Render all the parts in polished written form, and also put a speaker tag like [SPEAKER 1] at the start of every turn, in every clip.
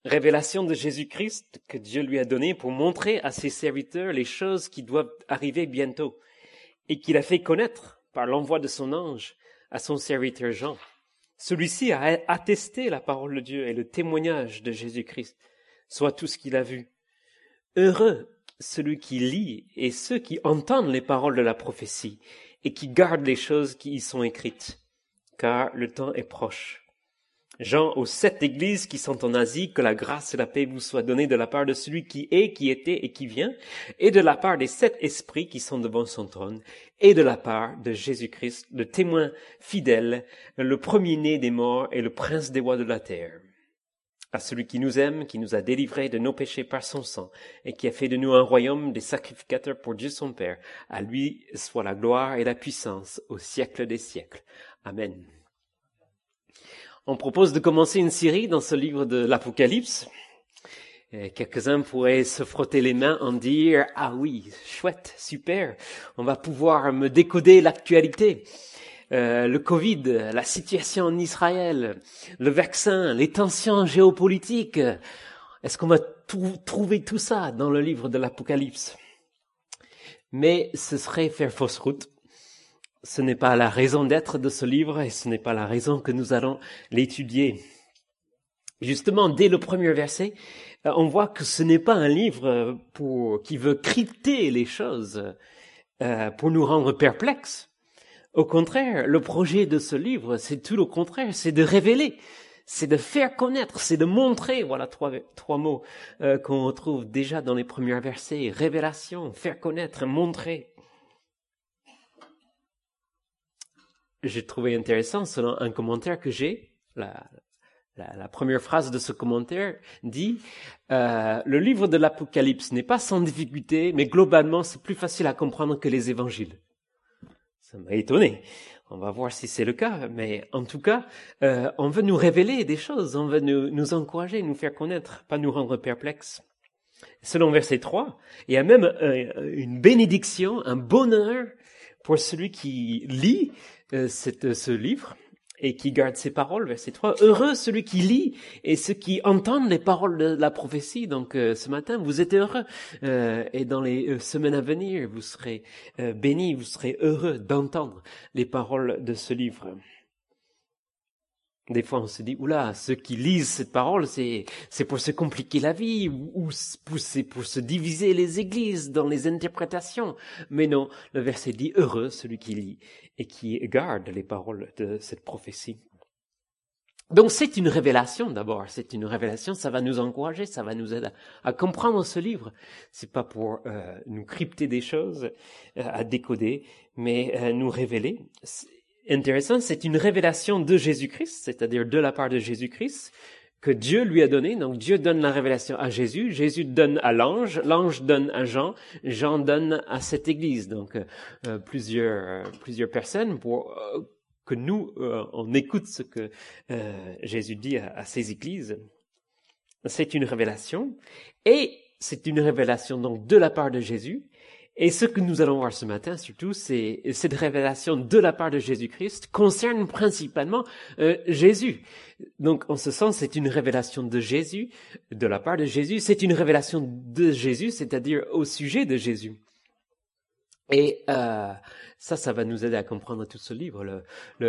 [SPEAKER 1] Révélation de Jésus-Christ que Dieu lui a donnée pour montrer à ses serviteurs les choses qui doivent arriver bientôt et qu'il a fait connaître par l'envoi de son ange à son serviteur Jean. Celui-ci a attesté la parole de Dieu et le témoignage de Jésus-Christ, soit tout ce qu'il a vu. Heureux celui qui lit et ceux qui entendent les paroles de la prophétie et qui gardent les choses qui y sont écrites, car le temps est proche. Jean aux 7 églises qui sont en Asie, que la grâce et la paix vous soient données de la part de celui qui est, qui était et qui vient, et de la part des 7 esprits qui sont devant son trône, et de la part de Jésus-Christ, le témoin fidèle, le premier-né des morts et le prince des rois de la terre. À celui qui nous aime, qui nous a délivrés de nos péchés par son sang, et qui a fait de nous un royaume des sacrificateurs pour Dieu son Père, à lui soit la gloire et la puissance au siècle des siècles. Amen. On propose de commencer une série dans ce livre de l'Apocalypse. Et quelques-uns pourraient se frotter les mains en dire « Ah oui, chouette, super, on va pouvoir me décoder l'actualité. Le Covid, la situation en Israël, le vaccin, les tensions géopolitiques. Est-ce qu'on va trouver tout ça dans le livre de l'Apocalypse ?» Mais ce serait faire fausse route. Ce n'est pas la raison d'être de ce livre et ce n'est pas la raison que nous allons l'étudier. Justement, dès le premier verset, on voit que ce n'est pas un livre qui veut crypter les choses pour nous rendre perplexes. Au contraire, le projet de ce livre, c'est tout le contraire, c'est de révéler, c'est de faire connaître, c'est de montrer. Voilà trois mots qu'on retrouve déjà dans les premiers versets. Révélation, faire connaître, montrer. J'ai trouvé intéressant, selon un commentaire que j'ai, la première phrase de ce commentaire dit le livre de l'Apocalypse n'est pas sans difficulté, mais globalement c'est plus facile à comprendre que les évangiles. Ça m'a étonné. On va voir si c'est le cas, mais en tout cas, on veut nous révéler des choses, on veut nous encourager, nous faire connaître, pas nous rendre perplexes. Selon verset 3, il y a même une bénédiction, un bonheur pour celui qui lit ce livre et qui garde ses paroles, verset 3. Heureux celui qui lit et ceux qui entendent les paroles de la prophétie. Donc ce matin, vous êtes heureux et dans les semaines à venir, vous serez bénis, vous serez heureux d'entendre les paroles de ce livre. Des fois, on se dit, oula, ceux qui lisent cette parole, c'est pour se compliquer la vie, ou c'est pour se diviser les églises dans les interprétations. Mais non, le verset dit, heureux celui qui lit et qui garde les paroles de cette prophétie. Donc c'est une révélation d'abord, c'est une révélation, ça va nous encourager, ça va nous aider à comprendre ce livre. C'est pas pour nous crypter des choses, à décoder, mais nous révéler. Intéressant, c'est une révélation de Jésus-Christ, c'est-à-dire de la part de Jésus-Christ, que Dieu lui a donné. Donc Dieu donne la révélation à Jésus, Jésus donne à l'ange, l'ange donne à Jean, Jean donne à cette église. Donc plusieurs personnes pour que nous, on écoute ce que Jésus dit à ces églises. C'est une révélation, et c'est une révélation donc de la part de Jésus. Et ce que nous allons voir ce matin, surtout, c'est cette révélation de la part de Jésus-Christ concerne principalement Jésus. Donc, en ce sens, c'est une révélation de Jésus, de la part de Jésus. C'est une révélation de Jésus, c'est-à-dire au sujet de Jésus. Et ça va nous aider à comprendre tout ce livre.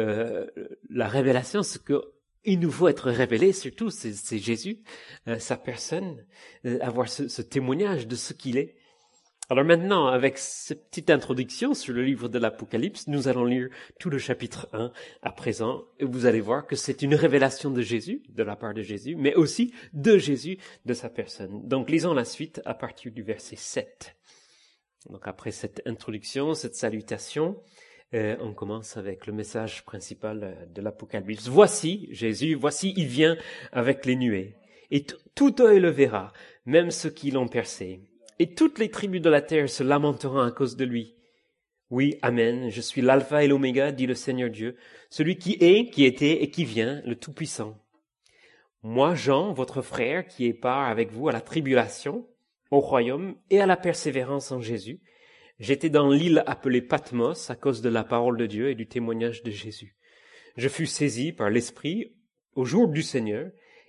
[SPEAKER 1] La révélation, ce que il nous faut être révélé, surtout, c'est Jésus, sa personne, avoir ce témoignage de ce qu'il est. Alors maintenant, avec cette petite introduction sur le livre de l'Apocalypse, nous allons lire tout le chapitre 1 à présent. Et vous allez voir que c'est une révélation de Jésus, de la part de Jésus, mais aussi de Jésus, de sa personne. Donc lisons la suite à partir du verset 7. Donc après cette introduction, cette salutation, on commence avec le message principal de l'Apocalypse. Voici Jésus, voici il vient avec les nuées. Et tout œil le verra, même ceux qui l'ont percé. Et toutes les tribus de la terre se lamenteront à cause de lui. Oui, amen, je suis l'alpha et l'oméga, dit le Seigneur Dieu, celui qui est, qui était et qui vient, le Tout-Puissant. Moi, Jean, votre frère, qui est part avec vous à la tribulation, au royaume et à la persévérance en Jésus, j'étais dans l'île appelée Patmos à cause de la parole de Dieu et du témoignage de Jésus. Je fus saisi par l'Esprit au jour du Seigneur,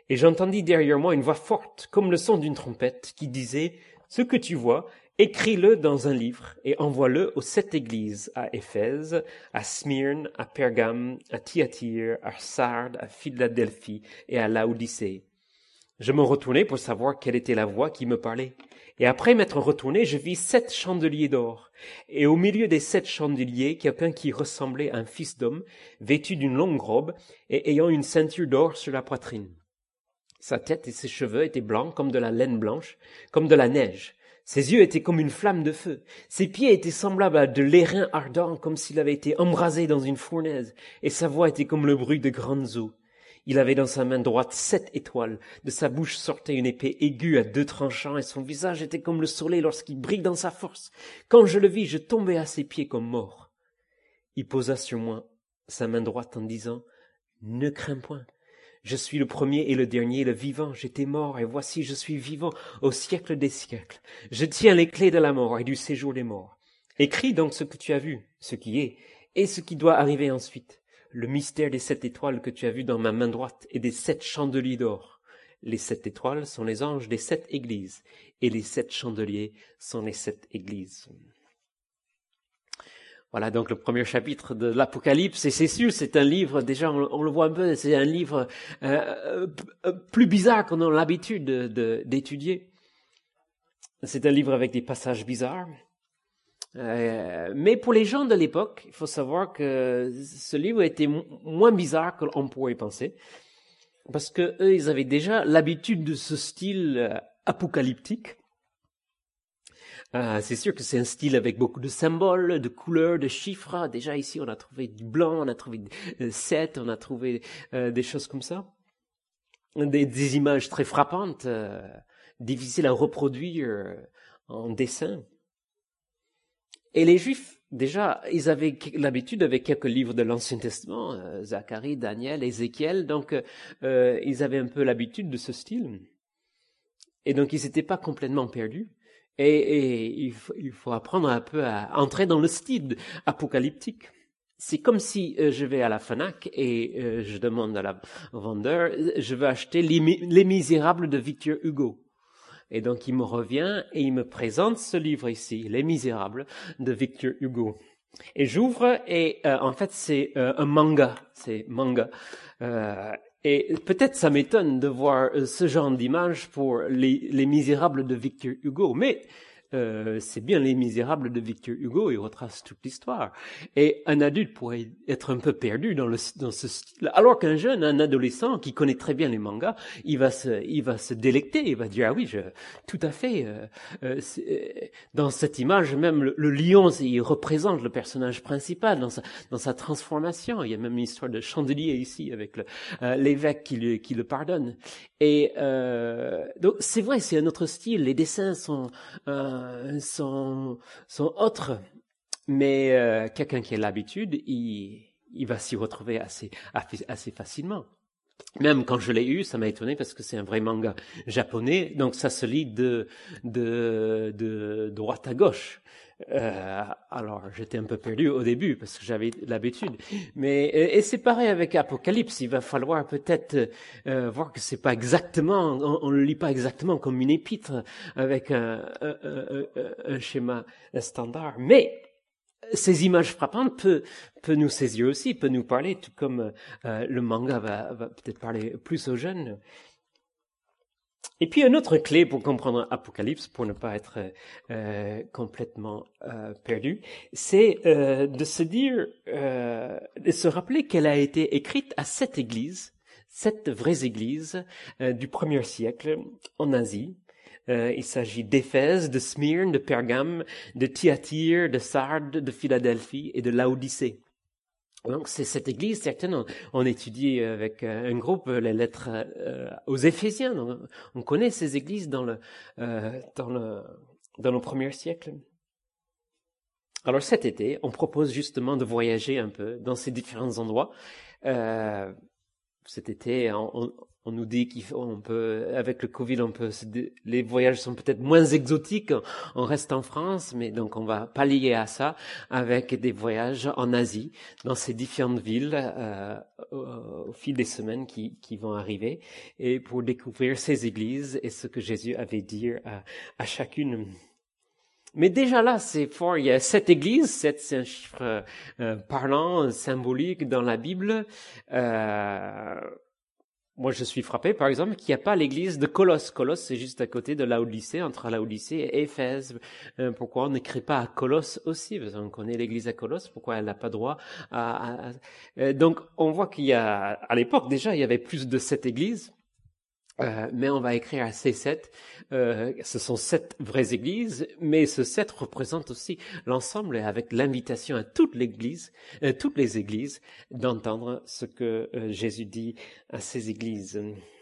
[SPEAKER 1] Et j'entendis derrière moi une voix forte, comme le son d'une trompette, qui disait, « Ce que tu vois, écris-le dans un livre et envoie-le aux 7 églises, à Éphèse, à Smyrne, à Pergame, à Thyatire, à Sardes, à Philadelphie et à Laodicée. » Je me retournai pour savoir quelle était la voix qui me parlait. Et après m'être retourné, je vis 7 chandeliers d'or. Et au milieu des 7 chandeliers, quelqu'un qui ressemblait à un fils d'homme, vêtu d'une longue robe et ayant une ceinture d'or sur la poitrine. Sa tête et ses cheveux étaient blancs comme de la laine blanche, comme de la neige. Ses yeux étaient comme une flamme de feu. Ses pieds étaient semblables à de l'airain ardent, comme s'il avait été embrasé dans une fournaise. Et sa voix était comme le bruit de grandes eaux. Il avait dans sa main droite 7 étoiles. De sa bouche sortait une épée aiguë à 2 tranchants, et son visage était comme le soleil lorsqu'il brille dans sa force. Quand je le vis, je tombai à ses pieds comme mort. Il posa sur moi sa main droite en disant, « Ne crains point. Je suis le premier et le dernier, le vivant. J'étais mort, et voici je suis vivant au siècle des siècles. Je tiens les clés de la mort et du séjour des morts. Écris donc ce que tu as vu, ce qui est, et ce qui doit arriver ensuite. Le mystère des 7 étoiles que tu as vu dans ma main droite et des 7 chandeliers d'or. Les 7 étoiles sont les anges des 7 églises, et les 7 chandeliers sont les 7 églises. » Voilà donc le premier chapitre de l'Apocalypse, et c'est sûr, c'est un livre, déjà on le voit un peu, c'est un livre plus bizarre qu'on a l'habitude d'étudier. C'est un livre avec des passages bizarres. Mais pour les gens de l'époque, il faut savoir que ce livre était moins bizarre que l'on pourrait penser, parce que eux, ils avaient déjà l'habitude de ce style apocalyptique. C'est sûr que c'est un style avec beaucoup de symboles, de couleurs, de chiffres. Déjà ici, on a trouvé du blanc, on a trouvé 7, on a trouvé des choses comme ça. Des images très frappantes, difficiles à reproduire en dessin. Et les Juifs, déjà, ils avaient l'habitude avec quelques livres de l'Ancien Testament, Zacharie, Daniel, Ézéchiel, donc ils avaient un peu l'habitude de ce style. Et donc ils n'étaient pas complètement perdus. Et il faut apprendre un peu à entrer dans le style apocalyptique. C'est comme si je vais à la Fnac et je demande à la vendeur, je veux acheter Les Misérables de Victor Hugo. Et donc il me revient et il me présente ce livre ici, Les Misérables de Victor Hugo. Et j'ouvre et en fait c'est un manga, c'est manga. Et peut-être ça m'étonne de voir ce genre d'image pour les Misérables de Victor Hugo, mais c'est bien Les Misérables de Victor Hugo, il retrace toute l'histoire. Et un adulte pourrait être un peu perdu dans ce style, alors qu'un jeune, un adolescent qui connaît très bien les mangas, il va se délecter, il va dire ah oui, tout à fait. Dans cette image, même le lion, il représente le personnage principal dans sa transformation. Il y a même une histoire de chandelier ici avec l'évêque qui le pardonne. Et donc c'est vrai, c'est un autre style. Les dessins sont autres, mais quelqu'un qui a l'habitude, il va s'y retrouver assez facilement. Même quand je l'ai eu, ça m'a étonné parce que c'est un vrai manga japonais, donc ça se lit de droite à gauche. Alors j'étais un peu perdu au début parce que j'avais l'habitude, mais et c'est pareil avec Apocalypse. Il va falloir peut-être voir que c'est pas exactement, on le lit pas exactement comme une épître avec un schéma standard, mais ces images frappantes peut nous saisir aussi, peut nous parler, tout comme le manga va peut-être parler plus aux jeunes. Et puis une autre clé pour comprendre Apocalypse, pour ne pas être complètement perdu, c'est de se dire, de se rappeler qu'elle a été écrite à 7 églises, 7 vraies églises du 1er siècle en Asie. Il s'agit d'Éphèse, de Smyrne, de Pergame, de Thyatire, de Sardes, de Philadelphie et de Laodicée. Donc c'est cette église, certaines ont étudié avec un groupe les lettres aux Éphésiens. Donc, on connaît ces églises dans le 1er siècle. Alors cet été, on propose justement de voyager un peu dans ces différents endroits. Cet été, on nous dit qu'on peut, avec le Covid, les voyages sont peut-être moins exotiques, on reste en France, mais donc on va pallier à ça avec des voyages en Asie, dans ces différentes villes au fil des semaines qui vont arriver et pour découvrir ces églises et ce que Jésus avait dit à chacune. Mais déjà là, c'est fort. Il y a 7 églises. 7, c'est un chiffre parlant, symbolique dans la Bible. Moi, je suis frappé, par exemple, qu'il n'y a pas l'église de Colosse. Colosse, c'est juste à côté de Laodicée, entre Laodicée et Éphèse. Pourquoi on n'écrit pas à Colosse aussi? Parce qu'on connaît l'église à Colosse. Pourquoi elle n'a pas droit Donc, on voit qu'il y a, à l'époque déjà, il y avait plus de 7 églises. Mais on va écrire à ces 7. Ce sont 7 vraies églises, mais ce 7 représente aussi l'ensemble avec l'invitation à toutes les églises, d'entendre ce que Jésus dit à ces églises.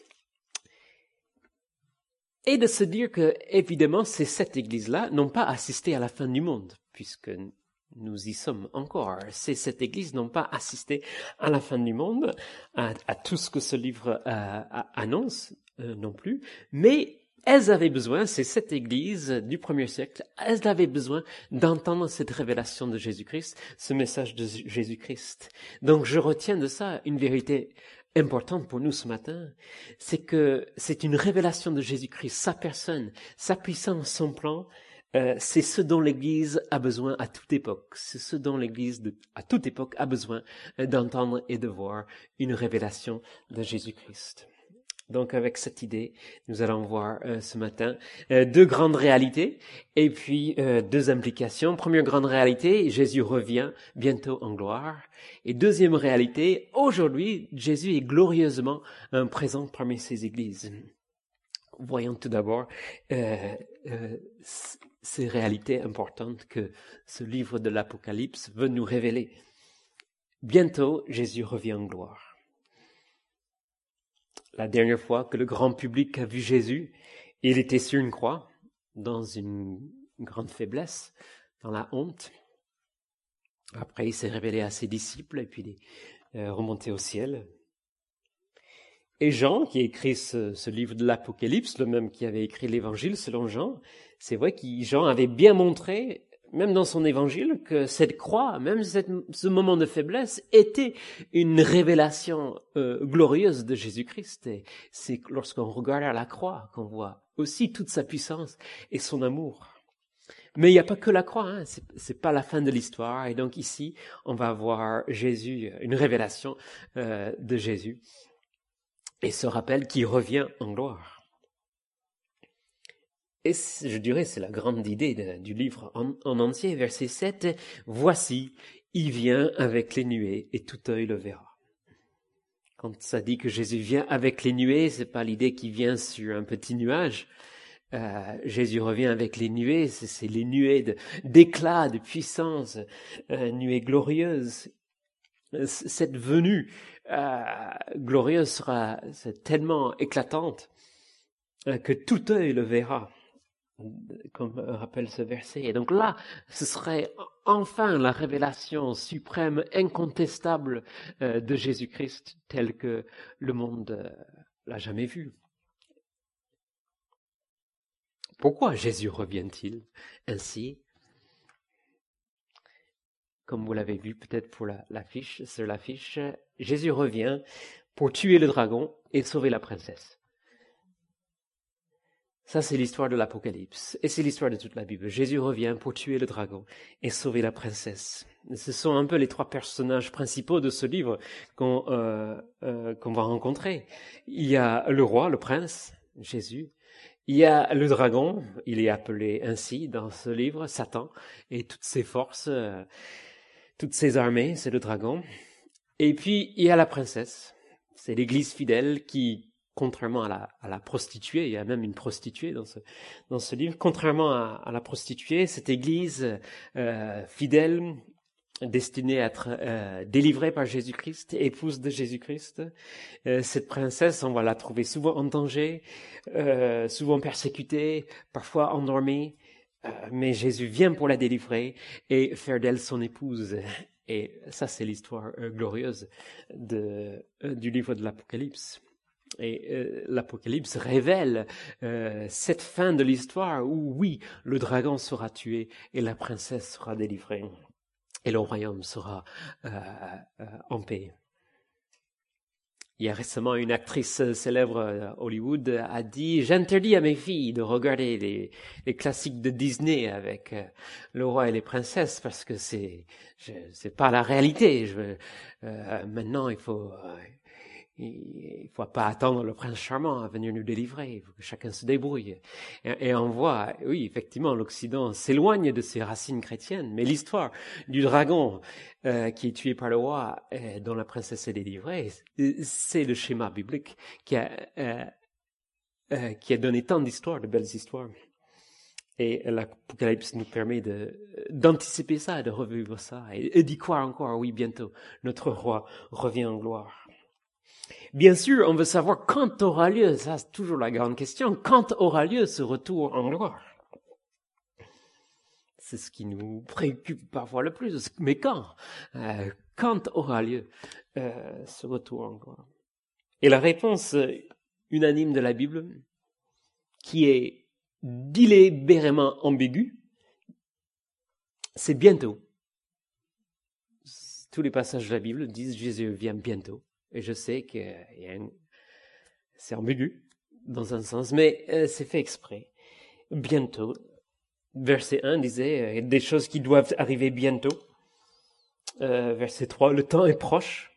[SPEAKER 1] Et de se dire que, évidemment, ces 7 églises-là n'ont pas assisté à la fin du monde, puisque nous y sommes encore. Ces 7 églises n'ont pas assisté à la fin du monde, à tout ce que ce livre annonce non plus, mais elles avaient besoin, ces 7 églises du premier siècle, elles avaient besoin d'entendre cette révélation de Jésus-Christ, ce message de Jésus-Christ. Donc je retiens de ça une vérité importante pour nous ce matin, c'est que c'est une révélation de Jésus-Christ, sa personne, sa puissance, son plan. C'est ce dont l'Église a besoin à toute époque. C'est ce dont l'Église à toute époque a besoin d'entendre et de voir une révélation de Jésus-Christ. Donc avec cette idée, nous allons voir ce matin 2 grandes réalités et puis 2 implications. Première grande réalité, Jésus revient bientôt en gloire. Et deuxième réalité, aujourd'hui, Jésus est glorieusement présent parmi ses églises. Voyons tout d'abord ces réalités importantes que ce livre de l'Apocalypse veut nous révéler. Bientôt, Jésus revient en gloire. La dernière fois que le grand public a vu Jésus, il était sur une croix, dans une grande faiblesse, dans la honte. Après, il s'est révélé à ses disciples et puis il est remonté au ciel. Et Jean, qui a écrit ce livre de l'Apocalypse, le même qui avait écrit l'Évangile selon Jean, c'est vrai que Jean avait bien montré, même dans son Évangile, que cette croix, même ce moment de faiblesse, était une révélation glorieuse de Jésus-Christ. Et c'est lorsqu'on regarde à la croix qu'on voit aussi toute sa puissance et son amour. Mais il n'y a pas que la croix, hein. C'est pas la fin de l'histoire. Et donc ici, on va voir Jésus, une révélation de Jésus. Et ce rappel qui revient en gloire. Et je dirais, c'est la grande idée du livre en entier, verset 7. « Voici, il vient avec les nuées, et tout œil le verra. » Quand ça dit que Jésus vient avec les nuées, c'est pas l'idée qu'il vient sur un petit nuage. Jésus revient avec les nuées, c'est les nuées d'éclat, de puissance, nuées glorieuses. Cette venue glorieuse sera tellement éclatante que tout œil le verra, comme rappelle ce verset. Et donc là, ce serait enfin la révélation suprême, incontestable de Jésus-Christ, tel que le monde l'a jamais vu. Pourquoi Jésus revient-il ainsi? Comme vous l'avez vu peut-être sur l'affiche, Jésus revient pour tuer le dragon et sauver la princesse. Ça, c'est l'histoire de l'Apocalypse. Et c'est l'histoire de toute la Bible. Jésus revient pour tuer le dragon et sauver la princesse. Ce sont un peu les 3 personnages principaux de ce livre qu'on va rencontrer. Il y a le roi, le prince, Jésus. Il y a le dragon, il est appelé ainsi dans ce livre, Satan, et toutes ses forces, toutes ses armées, c'est le dragon. Et puis, il y a la princesse. C'est l'église fidèle qui, contrairement à la prostituée, il y a même une prostituée dans ce livre, contrairement à la prostituée, cette église fidèle, destinée à être délivrée par Jésus-Christ, épouse de Jésus-Christ, cette princesse, on va la trouver souvent en danger, souvent persécutée, parfois endormie, mais Jésus vient pour la délivrer et faire d'elle son épouse. Et ça, c'est l'histoire glorieuse du livre de l'Apocalypse. Et l'Apocalypse révèle cette fin de l'histoire où, oui, le dragon sera tué et la princesse sera délivrée et le royaume sera en paix. Il y a récemment une actrice célèbre à Hollywood a dit « J'interdis à mes filles de regarder les classiques de Disney avec le roi et les princesses parce que c'est pas la réalité. Maintenant, il faut pas attendre le prince charmant à venir nous délivrer. Il faut que chacun se débrouille. » Et on voit, oui, effectivement, l'Occident s'éloigne de ses racines chrétiennes, mais l'histoire du dragon qui est tué par le roi, dont la princesse est délivrée, c'est le schéma biblique qui a donné tant d'histoires, de belles histoires. Et l'Apocalypse nous permet d'anticiper ça, de revivre ça, et d'y croire encore. Oui, bientôt, notre roi revient en gloire. Bien sûr, on veut savoir quand aura lieu, ça c'est toujours la grande question, quand aura lieu ce retour en gloire? C'est ce qui nous préoccupe parfois le plus. Mais quand? Quand aura lieu ce retour en gloire? Et la réponse unanime de la Bible, qui est délibérément ambiguë, c'est bientôt. Tous les passages de la Bible disent Jésus vient bientôt. Et je sais que c'est ambigu dans un sens, mais c'est fait exprès. Bientôt. Verset 1 disait des choses qui doivent arriver bientôt. Verset 3, le temps est proche.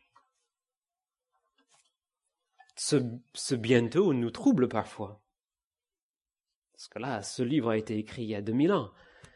[SPEAKER 1] Ce bientôt nous trouble parfois. Parce que là, ce livre a été écrit il y a 2000 ans.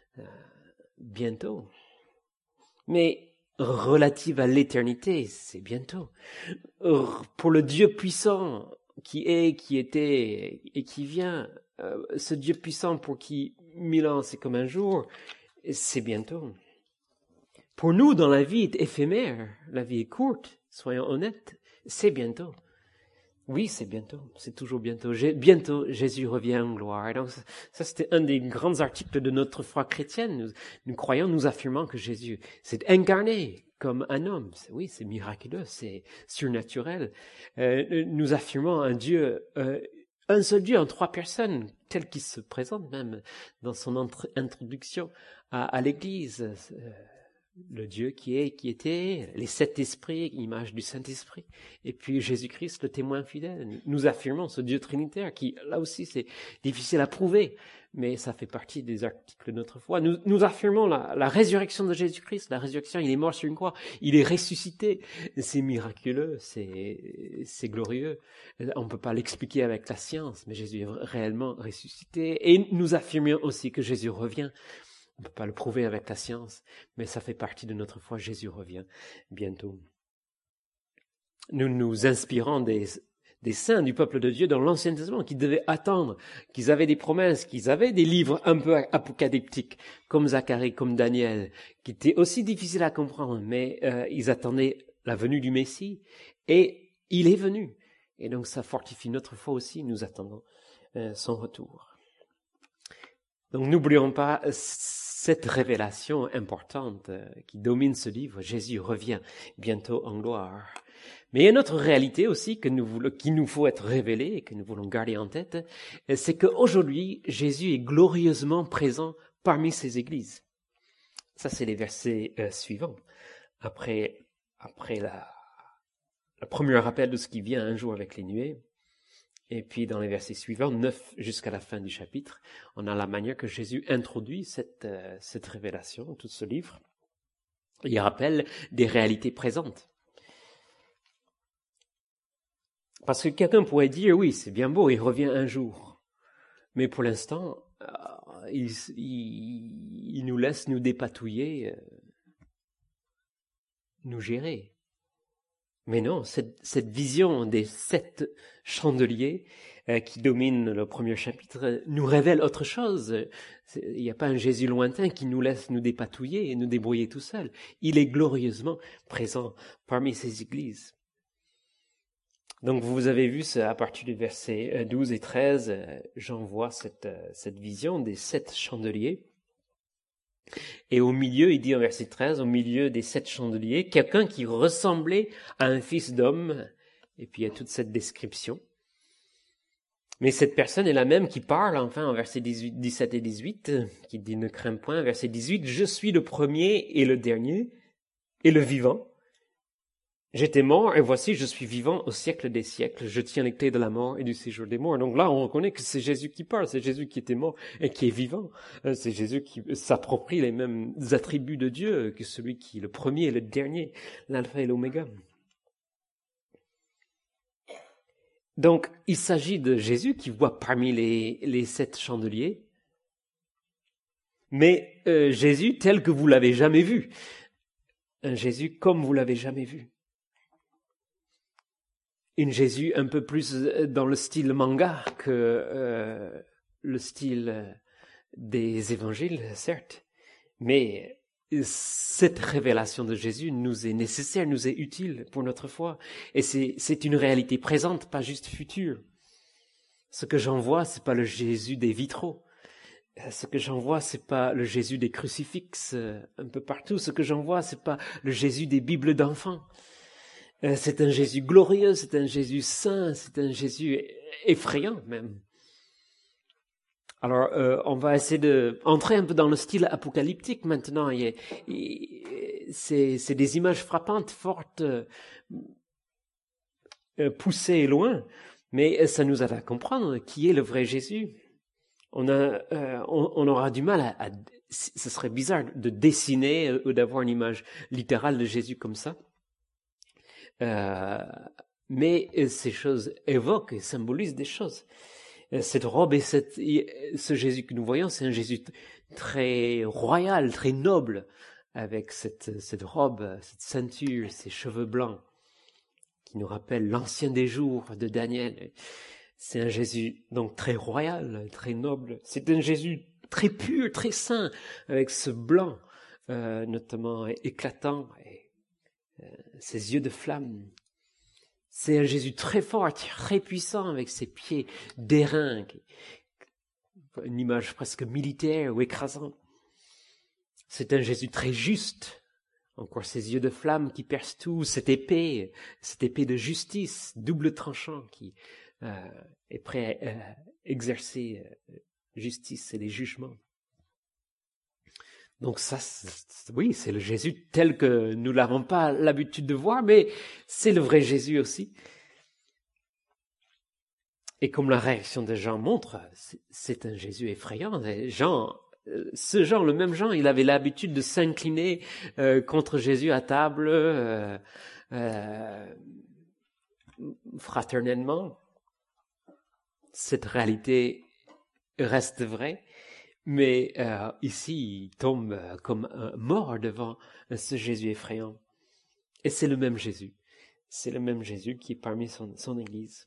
[SPEAKER 1] Bientôt. Mais relative à l'éternité, c'est bientôt. Pour le Dieu puissant qui est, qui était et qui vient, ce Dieu puissant pour qui 1000 ans c'est comme un jour, c'est bientôt. Pour nous, dans la vie éphémère, la vie est courte, soyons honnêtes, c'est bientôt. Oui, c'est bientôt, c'est toujours bientôt. Bientôt, Jésus revient en gloire. Et donc, ça c'était un des grands articles de notre foi chrétienne. Nous croyons, nous affirmons que Jésus s'est incarné comme un homme. Oui, c'est miraculeux, c'est surnaturel. Nous affirmons un Dieu, un seul Dieu en 3 personnes, tel qu'il se présente même dans son introduction à l'Église. Le Dieu qui était, les 7 esprits, image du Saint-Esprit, et puis Jésus-Christ, le témoin fidèle. Nous affirmons ce Dieu trinitaire qui, là aussi, c'est difficile à prouver, mais ça fait partie des articles de notre foi. Nous affirmons la résurrection de Jésus-Christ. La résurrection, il est mort sur une croix, il est ressuscité. C'est miraculeux, c'est glorieux. On ne peut pas l'expliquer avec la science, mais Jésus est réellement ressuscité. Et nous affirmons aussi que Jésus revient. On ne peut pas le prouver avec la science, mais ça fait partie de notre foi. Jésus revient bientôt. Nous nous inspirons des saints du peuple de Dieu dans l'Ancien Testament qui devaient attendre, qu'ils avaient des promesses, qu'ils avaient des livres un peu apocalyptiques, comme Zacharie, comme Daniel, qui étaient aussi difficiles à comprendre, mais ils attendaient la venue du Messie, et il est venu. Et donc ça fortifie notre foi aussi, nous attendons son retour. Donc n'oublions pas cette révélation importante qui domine ce livre. Jésus revient bientôt en gloire. Mais il y a une autre réalité aussi qu'il nous faut être révélée et que nous voulons garder en tête, c'est qu'aujourd'hui, Jésus est glorieusement présent parmi ses églises. Ça, c'est les versets suivants. Après le premier rappel de ce qui vient un jour avec les nuées. Et puis dans les versets suivants, 9 jusqu'à la fin du chapitre, on a la manière que Jésus introduit cette révélation, tout ce livre. Il rappelle des réalités présentes. Parce que quelqu'un pourrait dire, oui, c'est bien beau, il revient un jour. Mais pour l'instant, il nous laisse nous dépatouiller, nous gérer. Mais non, cette vision des 7 chandeliers qui dominent le premier chapitre nous révèle autre chose. Il n'y a pas un Jésus lointain qui nous laisse nous dépatouiller et nous débrouiller tout seul. Il est glorieusement présent parmi ces églises. Donc vous avez vu à partir du verset 12 et 13, j'envoie cette vision des 7 chandeliers. Et au milieu, il dit en verset 13, au milieu des 7 chandeliers, quelqu'un qui ressemblait à un fils d'homme. Et puis il y a toute cette description. Mais cette personne est la même qui parle, enfin, en verset 17 et 18, qui dit ne crains point. Verset 18, je suis le premier et le dernier et le vivant. J'étais mort et voici je suis vivant au siècle des siècles. Je tiens les clés de la mort et du séjour des morts. Donc là, on reconnaît que c'est Jésus qui parle, c'est Jésus qui était mort et qui est vivant. C'est Jésus qui s'approprie les mêmes attributs de Dieu que celui qui est le premier et le dernier, l'alpha et l'oméga. Donc, il s'agit de Jésus qui voit parmi les 7 chandeliers, mais Jésus tel que vous l'avez jamais vu. Un Jésus comme vous l'avez jamais vu. Une Jésus un peu plus dans le style manga que le style des évangiles, certes. Mais cette révélation de Jésus nous est nécessaire, nous est utile pour notre foi. Et c'est une réalité présente, pas juste future. Ce que j'en vois, c'est pas le Jésus des vitraux. Ce que j'en vois, c'est pas le Jésus des crucifixes un peu partout. Ce que j'en vois, c'est pas le Jésus des Bibles d'enfants. C'est un Jésus glorieux, c'est un Jésus saint, c'est un Jésus effrayant même. Alors, on va essayer de entrer un peu dans le style apocalyptique maintenant. C'est des images frappantes, fortes, poussées loin, mais ça nous aide à comprendre qui est le vrai Jésus. On aura du mal ce serait bizarre de dessiner ou d'avoir une image littérale de Jésus comme ça. Mais ces choses évoquent et symbolisent des choses. Cette robe et ce Jésus que nous voyons, c'est un Jésus très royal, très noble, avec cette robe, cette ceinture, ces cheveux blancs, qui nous rappellent l'ancien des jours de Daniel. C'est un Jésus donc très royal, très noble. C'est un Jésus très pur, très saint, avec ce blanc, notamment éclatant, et ses yeux de flamme. C'est un Jésus très fort, très puissant, avec ses pieds d'airain, une image presque militaire ou écrasante. C'est un Jésus très juste, encore ses yeux de flamme qui percent tout, cette épée de justice, double tranchant, qui est prêt à exercer justice et les jugements. Donc ça, oui, c'est le Jésus tel que nous l'avons pas l'habitude de voir, mais c'est le vrai Jésus aussi. Et comme la réaction de Jean montre, c'est un Jésus effrayant. Ce Jean, le même Jean, il avait l'habitude de s'incliner contre Jésus à table, fraternellement. Cette réalité reste vraie. Mais ici, il tombe comme mort devant ce Jésus effrayant. Et c'est le même Jésus. C'est le même Jésus qui est parmi son Église.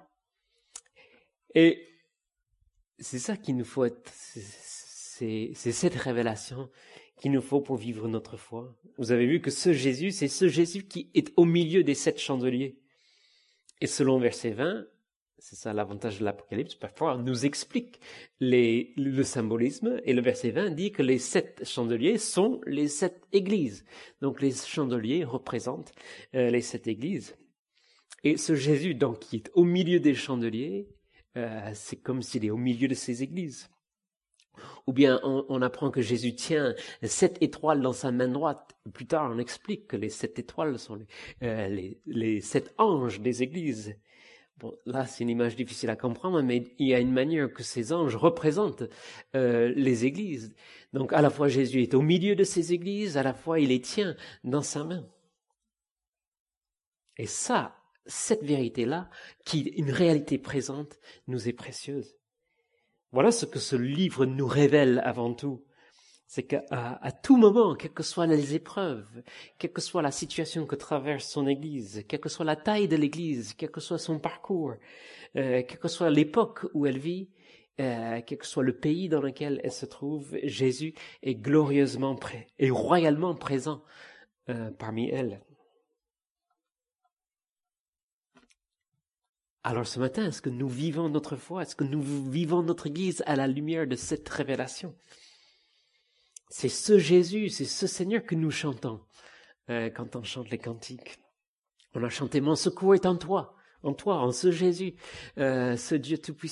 [SPEAKER 1] Et c'est ça qu'il nous faut être. C'est cette révélation qu'il nous faut pour vivre notre foi. Vous avez vu que ce Jésus, c'est ce Jésus qui est au milieu des 7 chandeliers. Et selon verset 20, c'est ça l'avantage de l'Apocalypse, parfois on nous explique le symbolisme, et le verset 20 dit que les 7 chandeliers sont les 7 églises. Donc les chandeliers représentent les 7 églises. Et ce Jésus, donc, qui est au milieu des chandeliers, c'est comme s'il est au milieu de ces églises. Ou bien on apprend que Jésus tient 7 étoiles dans sa main droite. Plus tard, on explique que les 7 étoiles sont les 7 anges des églises. Bon, là, c'est une image difficile à comprendre, mais il y a une manière que ces anges représentent les églises. Donc, à la fois, Jésus est au milieu de ces églises, à la fois, il les tient dans sa main. Et ça, cette vérité-là, qui est une réalité présente, nous est précieuse. Voilà ce que ce livre nous révèle avant tout. C'est qu'à tout moment, quelles que soient les épreuves, quelle que soit la situation que traverse son Église, quelle que soit la taille de l'Église, quel que soit son parcours, quelle que soit l'époque où elle vit, quel que soit le pays dans lequel elle se trouve, Jésus est glorieusement et royalement présent parmi elles. Alors ce matin, est-ce que nous vivons notre foi? Est-ce que nous vivons notre Église à la lumière de cette révélation? C'est ce Jésus, c'est ce Seigneur que nous chantons quand on chante les cantiques. On a chanté « Mon secours est en toi, en ce Jésus, ce Dieu tout-puissant ».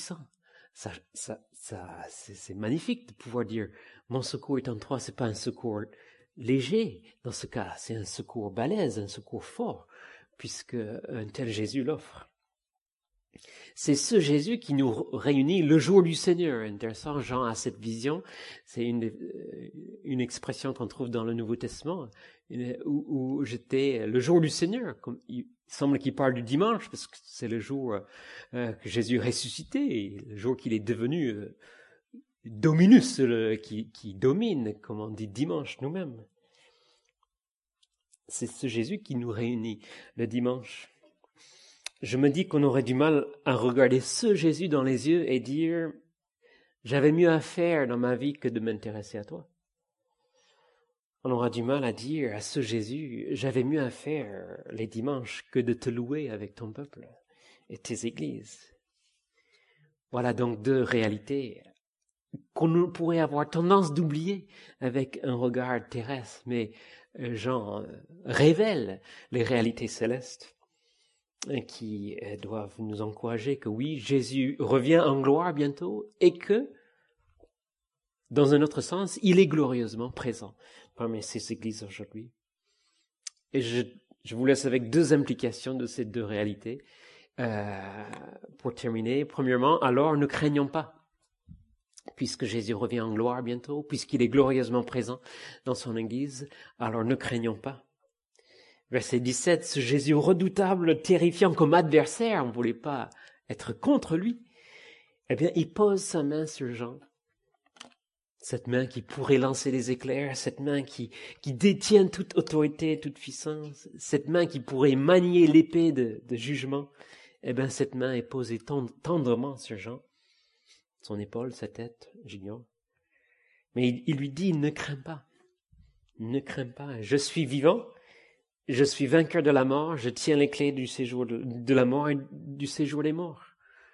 [SPEAKER 1] C'est magnifique de pouvoir dire « Mon secours est en toi ». C'est pas un secours léger dans ce cas, c'est un secours balèze, un secours fort. puisque un tel Jésus l'offre. C'est ce Jésus qui nous réunit le jour du Seigneur. Intéressant, Jean a cette vision. C'est une expression qu'on trouve dans le Nouveau Testament, où j'étais le jour du Seigneur. Il semble qu'il parle du dimanche, parce que c'est le jour que Jésus est ressuscité, le jour qu'il est devenu Dominus, qui domine, comme on dit dimanche nous-mêmes. C'est ce Jésus qui nous réunit le dimanche. Je me dis qu'on aurait du mal à regarder ce Jésus dans les yeux et dire « J'avais mieux à faire dans ma vie que de m'intéresser à toi ». On aura du mal à dire à ce Jésus « J'avais mieux à faire les dimanches que de te louer avec ton peuple et tes églises ». Voilà donc deux réalités qu'on pourrait avoir tendance d'oublier avec un regard terrestre, mais Jean révèle les réalités célestes qui doivent nous encourager que oui, Jésus revient en gloire bientôt et que, dans un autre sens, il est glorieusement présent parmi ces églises aujourd'hui. Et je vous laisse avec deux implications de ces deux réalités. Pour terminer, premièrement, alors ne craignons pas, puisque Jésus revient en gloire bientôt, puisqu'il est glorieusement présent dans son Église, alors ne craignons pas. Verset 17, ce Jésus redoutable, terrifiant comme adversaire, on ne voulait pas être contre lui, eh bien, il pose sa main sur Jean. Cette main qui pourrait lancer les éclairs, cette main qui détient toute autorité, toute puissance, cette main qui pourrait manier l'épée de jugement, eh bien, cette main est posée tendrement sur Jean. Son épaule, sa tête, j'ignore. Mais il lui dit, ne crains pas, je suis vivant. Je suis vainqueur de la mort, je tiens les clés du séjour de la mort et du séjour des morts.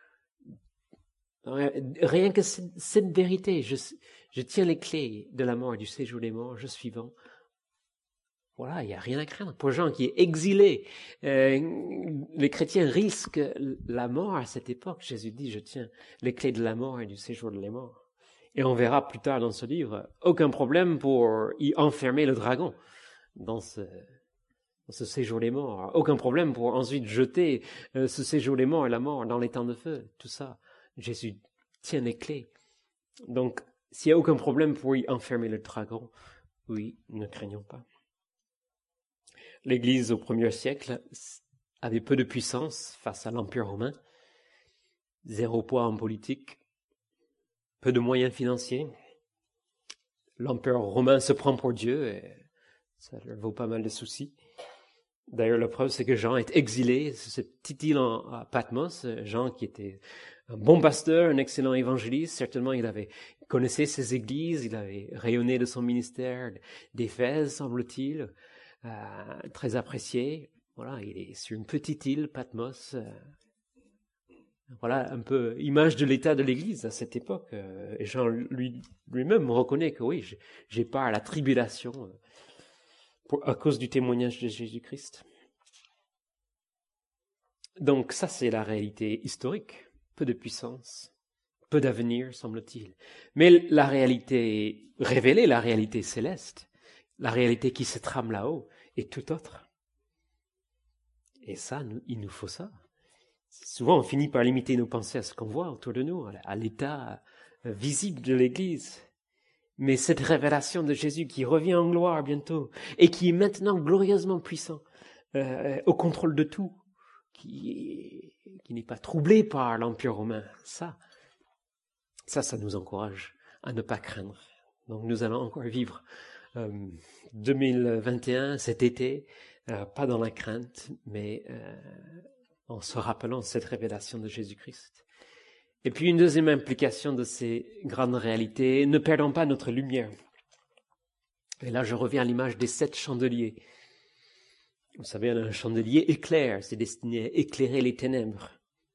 [SPEAKER 1] Rien que cette vérité, je tiens les clés de la mort et du séjour des morts, je suis vivant. Voilà, il n'y a rien à craindre. Pour Jean qui est exilé, les chrétiens risquent la mort à cette époque. Jésus dit, je tiens les clés de la mort et du séjour des morts. Et on verra plus tard dans ce livre, aucun problème pour y enfermer le dragon dans ce séjour des morts. Aucun problème pour ensuite jeter ce séjour des morts et la mort dans les temps de feu. Tout ça, Jésus tient les clés. Donc, s'il n'y a aucun problème pour y enfermer le dragon, oui, ne craignons pas. L'Église au 1er siècle avait peu de puissance face à l'Empire romain, zéro poids en politique, peu de moyens financiers. L'Empire romain se prend pour Dieu et ça leur vaut pas mal de soucis. D'ailleurs, la preuve, c'est que Jean est exilé sur cette petite île à Patmos. Jean, qui était un bon pasteur, un excellent évangéliste, certainement il connaissait ses églises, il avait rayonné de son ministère d'Éphèse, semble-t-il, très apprécié. Voilà, il est sur une petite île, Patmos. Voilà, un peu image de l'état de l'Église à cette époque. Et Jean lui-même reconnaît que oui, j'ai part à la tribulation à cause du témoignage de Jésus-Christ. Donc ça, c'est la réalité historique. Peu de puissance, peu d'avenir, semble-t-il. Mais la réalité révélée, la réalité céleste, la réalité qui se trame là-haut, est tout autre. Et ça, il nous faut ça. Souvent, on finit par limiter nos pensées à ce qu'on voit autour de nous, à l'état visible de l'Église. Mais cette révélation de Jésus qui revient en gloire bientôt et qui est maintenant glorieusement puissant, au contrôle de tout, qui n'est pas troublé par l'Empire romain, ça nous encourage à ne pas craindre. Donc nous allons encore vivre 2021, cet été, pas dans la crainte, mais en se rappelant cette révélation de Jésus-Christ. Et puis une deuxième implication de ces grandes réalités, ne perdons pas notre lumière. Et là, je reviens à l'image des 7 chandeliers. Vous savez, un chandelier éclaire, c'est destiné à éclairer les ténèbres.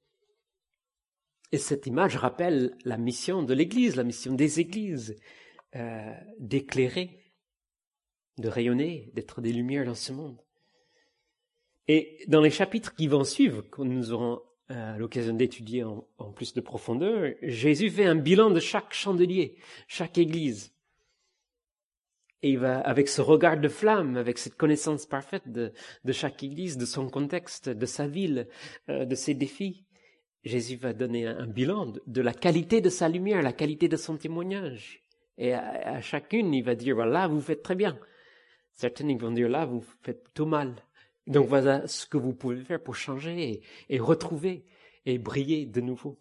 [SPEAKER 1] Et cette image rappelle la mission de l'Église, la mission des Églises, d'éclairer, de rayonner, d'être des lumières dans ce monde. Et dans les chapitres qui vont suivre, que nous aurons l'occasion d'étudier en plus de profondeur, Jésus fait un bilan de chaque chandelier, chaque église. Et il va, avec ce regard de flamme, avec cette connaissance parfaite de chaque église, de son contexte, de sa ville, de ses défis, Jésus va donner un bilan de la qualité de sa lumière, la qualité de son témoignage. Et à chacune, il va dire, là, vous faites très bien. Certaines, ils vont dire, là, vous faites plutôt mal. Donc voilà ce que vous pouvez faire pour changer et retrouver et briller de nouveau.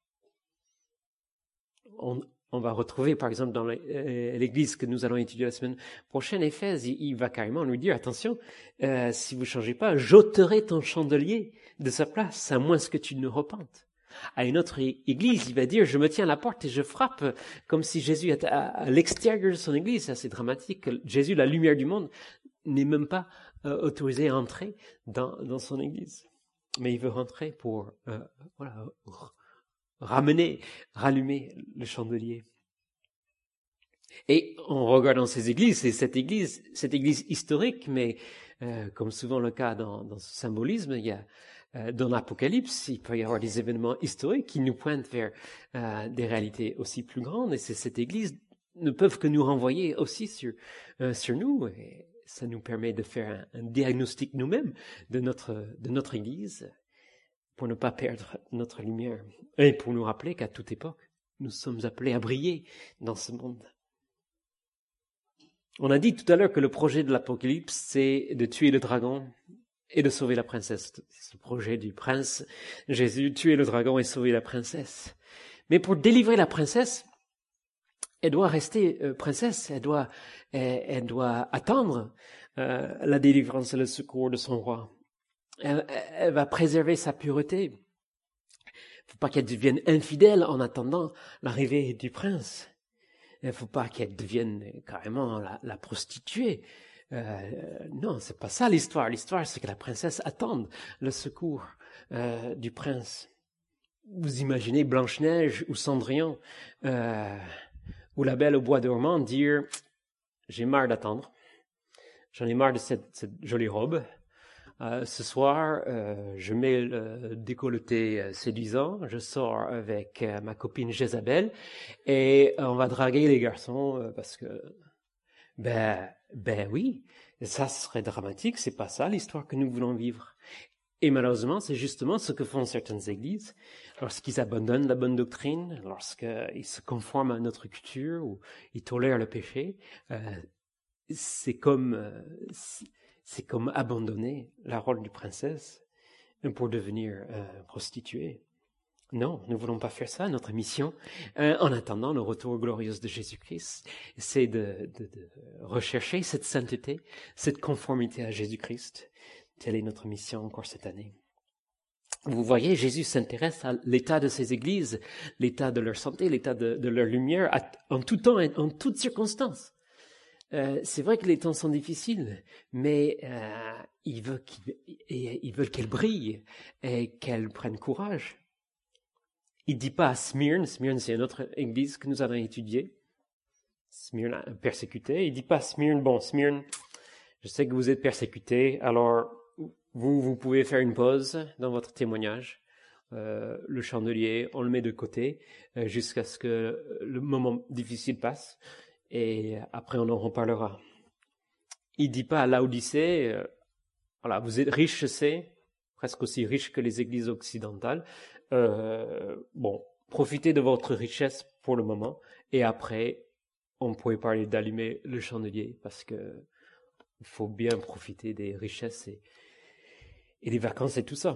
[SPEAKER 1] On va retrouver, par exemple, dans l'église que nous allons étudier la semaine prochaine, Éphèse, il va carrément lui dire, attention, si vous ne changez pas, j'ôterai ton chandelier de sa place, à moins que tu ne repentes. À une autre église, il va dire, je me tiens à la porte et je frappe, comme si Jésus était à l'extérieur de son église. C'est assez dramatique. Jésus, la lumière du monde, n'est même pas autorisé à entrer dans son église. Mais il veut rentrer pour rallumer le chandelier. Et on regarde dans ces églises, c'est cette église historique, mais comme souvent le cas dans ce symbolisme, il y a dans l'Apocalypse, il peut y avoir des événements historiques qui nous pointent vers des réalités aussi plus grandes, et cette église ne peuvent que nous renvoyer aussi sur nous, et ça nous permet de faire un diagnostic nous-mêmes de notre église, pour ne pas perdre notre lumière, et pour nous rappeler qu'à toute époque, nous sommes appelés à briller dans ce monde. On a dit tout à l'heure que le projet de l'Apocalypse, c'est de tuer le dragon et de sauver la princesse. C'est le projet du prince Jésus, tuer le dragon et sauver la princesse. Mais pour délivrer la princesse, elle doit rester princesse, elle doit attendre la délivrance et le secours de son roi. Elle va préserver sa pureté. Il ne faut pas qu'elle devienne infidèle en attendant l'arrivée du prince. Il ne faut pas qu'elle devienne carrément la prostituée. Non, c'est pas ça l'histoire. L'histoire, c'est que la princesse attende le secours du prince. Vous imaginez Blanche-Neige ou Cendrillon ou la Belle au bois dormant dire « J'ai marre d'attendre. J'en ai marre de cette jolie robe. Ce soir, je mets le décolleté séduisant, je sors avec ma copine Jézabel et on va draguer les garçons parce que, ben oui, ça serait dramatique, c'est pas ça l'histoire que nous voulons vivre. Et malheureusement, c'est justement ce que font certaines églises lorsqu'ils abandonnent la bonne doctrine, lorsqu'ils se conforment à notre culture ou ils tolèrent le péché. C'est comme abandonner la rôle de princesse pour devenir prostituée. Non, nous ne voulons pas faire ça. Notre mission, en attendant le retour glorieux de Jésus-Christ, c'est de rechercher cette sainteté, cette conformité à Jésus-Christ. Telle est notre mission encore cette année. Vous voyez, Jésus s'intéresse à l'état de ces églises, l'état de leur santé, l'état de leur lumière, en tout temps et en toutes circonstances. C'est vrai que les temps sont difficiles, mais ils veulent qu'elles brillent et qu'elles prennent courage. Il dit pas à Smyrne c'est une autre église que nous allons étudier, Smyrne persécutée, il dit pas à Smyrne, bon Smyrne, je sais que vous êtes persécutés, alors vous pouvez faire une pause dans votre témoignage, le chandelier, on le met de côté jusqu'à ce que le moment difficile passe. Et après, on en reparlera. Il dit pas à Laodicée, voilà, vous êtes riche, je sais, presque aussi riche que les églises occidentales. Bon, profitez de votre richesse pour le moment. Et après, on pourrait parler d'allumer le chandelier parce que il faut bien profiter des richesses et des vacances et tout ça.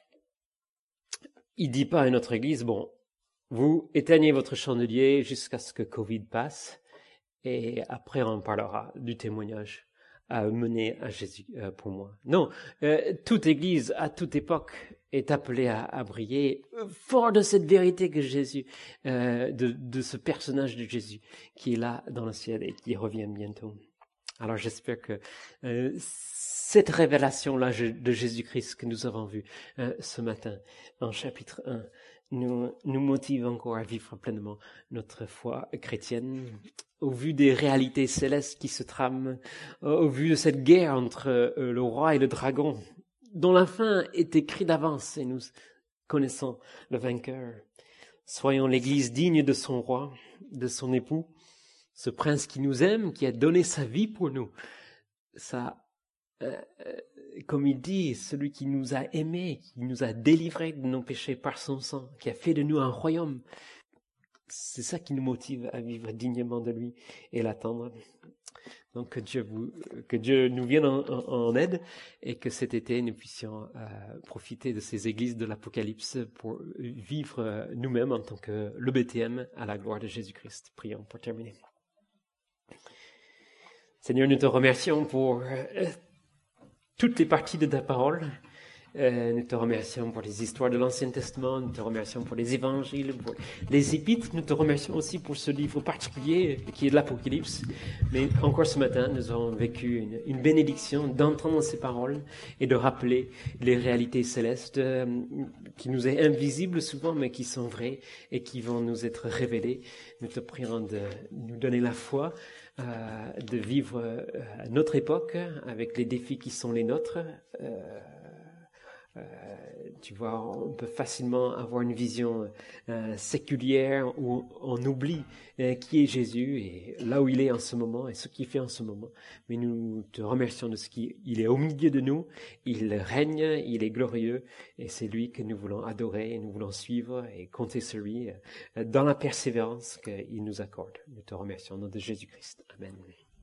[SPEAKER 1] Il dit pas à notre église, bon, vous éteignez votre chandelier jusqu'à ce que Covid passe. Et après, on parlera du témoignage à mener à Jésus pour moi. Non, toute église, à toute époque, est appelée à briller fort de cette vérité que Jésus, de ce personnage de Jésus qui est là dans le ciel et qui revient bientôt. Alors j'espère que cette révélation-là de Jésus-Christ que nous avons vue ce matin en chapitre 1 nous motive encore à vivre pleinement notre foi chrétienne au vu des réalités célestes qui se trament, au vu de cette guerre entre le roi et le dragon, dont la fin est écrite d'avance et nous connaissons le vainqueur. Soyons l'Église digne de son roi, de son époux, ce prince qui nous aime, qui a donné sa vie pour nous. Ça, comme il dit, celui qui nous a aimés, qui nous a délivrés de nos péchés par son sang, qui a fait de nous un royaume. C'est ça qui nous motive à vivre dignement de lui et l'attendre. Donc que Dieu nous vienne en aide et que cet été nous puissions profiter de ces églises de l'Apocalypse pour vivre nous-mêmes en tant que le BTM à la gloire de Jésus-Christ. Prions pour terminer. Seigneur, nous te remercions pour toutes les parties de ta parole. Nous te remercions pour les histoires de l'Ancien Testament, nous te remercions pour les évangiles, pour les épîtres, nous te remercions aussi pour ce livre particulier qui est de l'Apocalypse. Mais encore ce matin, nous avons vécu une bénédiction d'entendre ces paroles et de rappeler les réalités célestes qui nous est invisibles souvent, mais qui sont vraies et qui vont nous être révélées. Nous te prions de nous donner la foi, de vivre à notre époque avec les défis qui sont les nôtres. Tu vois, on peut facilement avoir une vision séculière où on oublie qui est Jésus et là où il est en ce moment et ce qu'il fait en ce moment. Mais nous te remercions de ce qu'il est au milieu de nous, il règne, il est glorieux et c'est lui que nous voulons adorer et nous voulons suivre et compter sur lui dans la persévérance qu'il nous accorde. Nous te remercions au nom de Jésus-Christ. Amen.